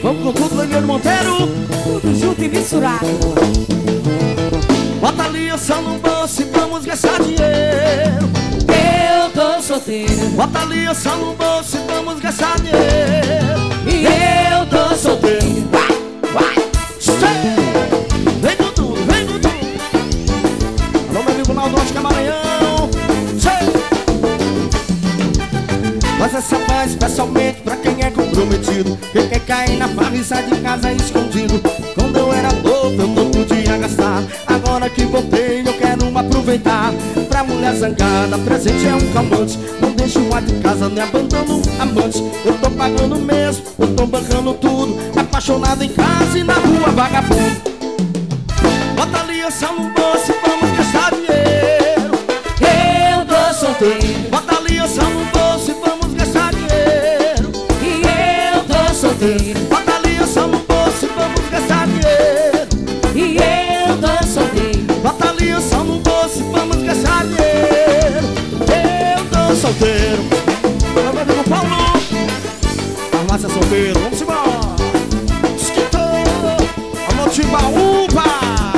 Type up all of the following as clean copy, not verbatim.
Vamos com tudo, Leandro Monteiro. Tudo junto e misturado. Bota a aliança no bolso e vamos gastar dinheiro. Eu tô solteiro. Bota a aliança no bolso e vamos gastar dinheiro. E eu tô solteiro. Vai, vem com tudo, vem com tudo. Alô, meu amigo Naldo de Maranhão. Mas essa paz especialmente pra quem é comprometido, quem quer cair na farra e sai de casa escondido. Quando eu era novo eu não podia gastar, agora que voltei eu quero aproveitar. Pra mulher zangada, presente é um calmante. Não deixo lá de casa, nem abandono amante. Eu tô pagando mesmo, eu tô bancando tudo. Apaixonado em casa e na rua vagabundo. Bota a aliança no bolso e vamos gastar dinheiro. Eu tô solteiro. Bota a aliança no bolso e vamos gastar dinheiro. E eu tô solteiro. Bota a aliança no bolso e vamos gastar dinheiro. E eu tô solteiro. Bota a aliança no bolso e vamos gastar dinheiro. Eu tô solteiro. Meu amigo Paulo, farmácia solteiro, vamos embora. Alô, Timbaúba.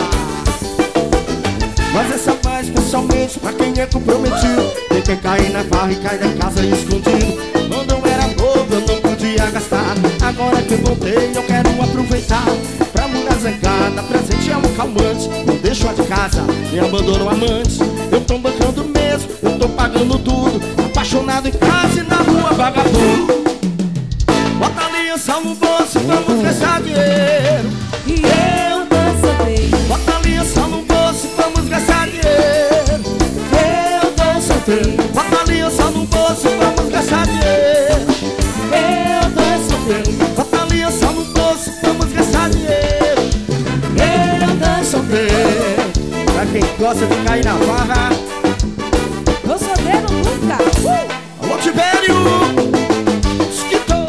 Mas essa paz especialmente pra quem é comprometido, quem quer cair na farra e cai da casa escondido. Quando eu era novo eu não podia gastar, agora que eu voltei eu quero aproveitar. Pra mulher zangada, presente é um calmante. Não deixo a de casa, me abandono amante. Eu tô bancando mesmo, eu tô pagando tudo. Apaixonado em casa e na rua vagabundo. Bota a aliança no bolso e vamos gastar dinheiro. E eu tô solteiro. Bota a aliança no bolso e vamos gastar dinheiro. Eu tô solteiro. Bota a aliança no bolso e vamos gastar dinheiro. Eu tô solteiro. Bota a aliança no bolso e vamos gastar dinheiro. Eu tô solteiro. Pra quem gosta de cair na farra, Tô solteiro nunca. alô Tibério, Esquitou.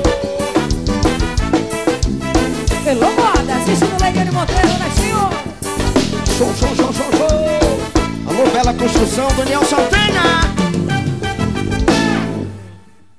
Hello, moda. Assistindo Leandro Monteiro, Netinho. Show. Alô Bela Construção, Daniel Saldanha.